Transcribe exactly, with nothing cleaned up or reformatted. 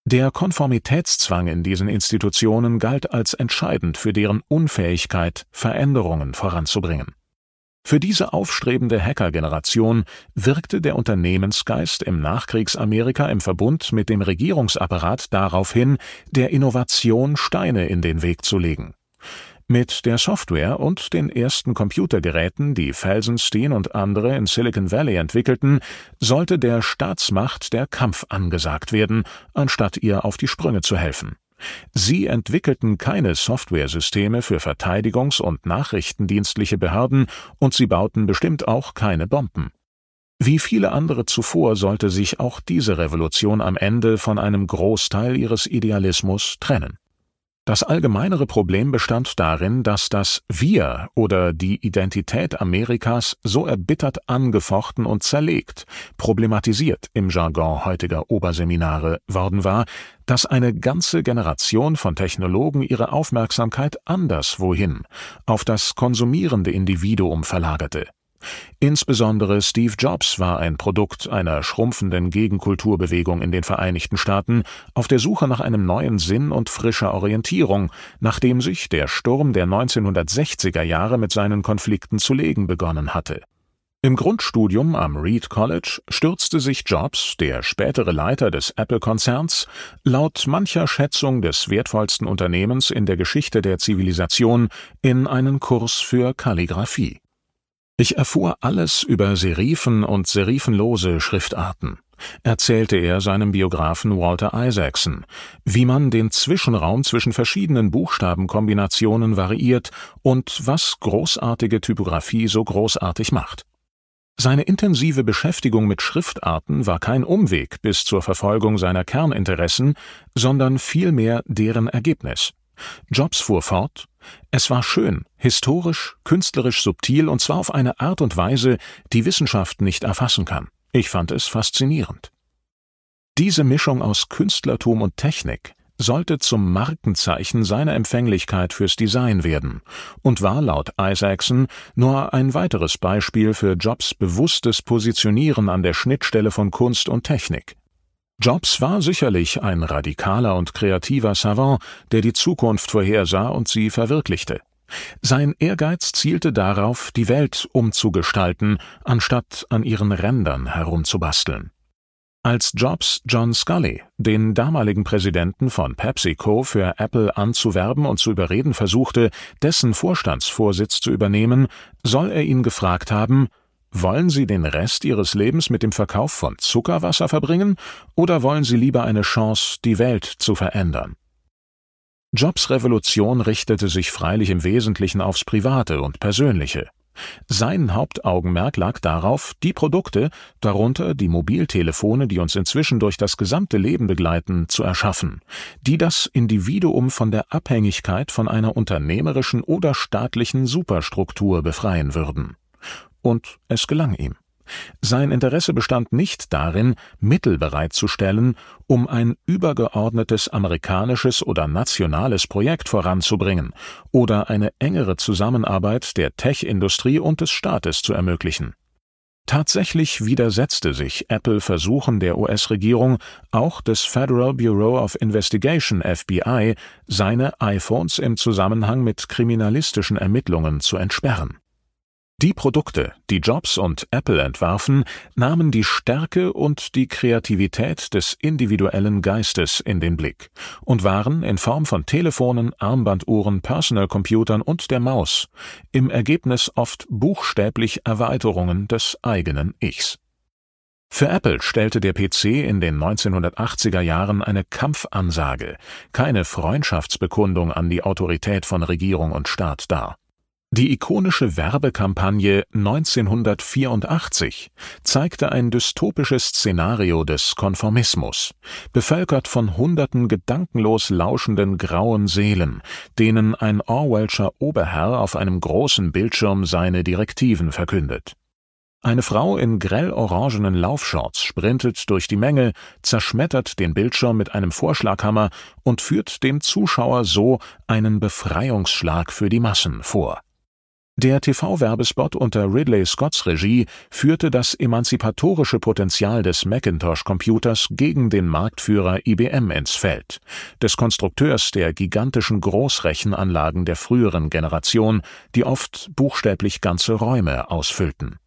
Der Konformitätszwang in diesen Institutionen galt als entscheidend für deren Unfähigkeit, Veränderungen voranzubringen. Für diese aufstrebende Hacker-Generation wirkte der Unternehmensgeist im Nachkriegsamerika im Verbund mit dem Regierungsapparat darauf hin, der Innovation Steine in den Weg zu legen. Mit der Software und den ersten Computergeräten, die Felsenstein und andere in Silicon Valley entwickelten, sollte der Staatsmacht der Kampf angesagt werden, anstatt ihr auf die Sprünge zu helfen. Sie entwickelten keine Softwaresysteme für Verteidigungs- und nachrichtendienstliche Behörden und sie bauten bestimmt auch keine Bomben. Wie viele andere zuvor sollte sich auch diese Revolution am Ende von einem Großteil ihres Idealismus trennen. Das allgemeinere Problem bestand darin, dass das Wir oder die Identität Amerikas so erbittert angefochten und zerlegt, problematisiert im Jargon heutiger Oberseminare worden war, dass eine ganze Generation von Technologen ihre Aufmerksamkeit anderswohin, auf das konsumierende Individuum verlagerte. Insbesondere Steve Jobs war ein Produkt einer schrumpfenden Gegenkulturbewegung in den Vereinigten Staaten, auf der Suche nach einem neuen Sinn und frischer Orientierung, nachdem sich der Sturm der neunzehnhundertsechziger Jahre mit seinen Konflikten zu legen begonnen hatte. Im Grundstudium am Reed College stürzte sich Jobs, der spätere Leiter des Apple-Konzerns, laut mancher Schätzung des wertvollsten Unternehmens in der Geschichte der Zivilisation, in einen Kurs für Kalligraphie. Ich erfuhr alles über Serifen und serifenlose Schriftarten, erzählte er seinem Biografen Walter Isaacson, wie man den Zwischenraum zwischen verschiedenen Buchstabenkombinationen variiert und was großartige Typografie so großartig macht. Seine intensive Beschäftigung mit Schriftarten war kein Umweg bis zur Verfolgung seiner Kerninteressen, sondern vielmehr deren Ergebnis. Jobs fuhr fort: Es war schön, historisch, künstlerisch subtil und zwar auf eine Art und Weise, die Wissenschaft nicht erfassen kann. Ich fand es faszinierend. Diese Mischung aus Künstlertum und Technik sollte zum Markenzeichen seiner Empfänglichkeit fürs Design werden und war laut Isaacson nur ein weiteres Beispiel für Jobs bewusstes Positionieren an der Schnittstelle von Kunst und Technik. Jobs war sicherlich ein radikaler und kreativer Savant, der die Zukunft vorhersah und sie verwirklichte. Sein Ehrgeiz zielte darauf, die Welt umzugestalten, anstatt an ihren Rändern herumzubasteln. Als Jobs John Sculley, den damaligen Präsidenten von PepsiCo, für Apple anzuwerben und zu überreden versuchte, dessen Vorstandsvorsitz zu übernehmen, soll er ihn gefragt haben: Wollen Sie den Rest Ihres Lebens mit dem Verkauf von Zuckerwasser verbringen, oder wollen Sie lieber eine Chance, die Welt zu verändern? Jobs' Revolution richtete sich freilich im Wesentlichen aufs Private und Persönliche. Sein Hauptaugenmerk lag darauf, die Produkte, darunter die Mobiltelefone, die uns inzwischen durch das gesamte Leben begleiten, zu erschaffen, die das Individuum von der Abhängigkeit von einer unternehmerischen oder staatlichen Superstruktur befreien würden. Und es gelang ihm. Sein Interesse bestand nicht darin, Mittel bereitzustellen, um ein übergeordnetes amerikanisches oder nationales Projekt voranzubringen oder eine engere Zusammenarbeit der Tech-Industrie und des Staates zu ermöglichen. Tatsächlich widersetzte sich Apple Versuchen der U S-Regierung, auch des Federal Bureau of Investigation F B I, seine iPhones im Zusammenhang mit kriminalistischen Ermittlungen zu entsperren. Die Produkte, die Jobs und Apple entwarfen, nahmen die Stärke und die Kreativität des individuellen Geistes in den Blick und waren in Form von Telefonen, Armbanduhren, Personalcomputern und der Maus im Ergebnis oft buchstäblich Erweiterungen des eigenen Ichs. Für Apple stellte der P C in den neunzehnhundertachtziger Jahren eine Kampfansage, keine Freundschaftsbekundung an die Autorität von Regierung und Staat dar. Die ikonische Werbekampagne neunzehnhundertvierundachtzig zeigte ein dystopisches Szenario des Konformismus, bevölkert von hunderten gedankenlos lauschenden grauen Seelen, denen ein Orwellscher Oberherr auf einem großen Bildschirm seine Direktiven verkündet. Eine Frau in grell-orangenen Laufshorts sprintet durch die Menge, zerschmettert den Bildschirm mit einem Vorschlaghammer und führt dem Zuschauer so einen Befreiungsschlag für die Massen vor. Der T V-Werbespot unter Ridley Scotts Regie führte das emanzipatorische Potenzial des Macintosh-Computers gegen den Marktführer I B M ins Feld, des Konstrukteurs der gigantischen Großrechenanlagen der früheren Generation, die oft buchstäblich ganze Räume ausfüllten.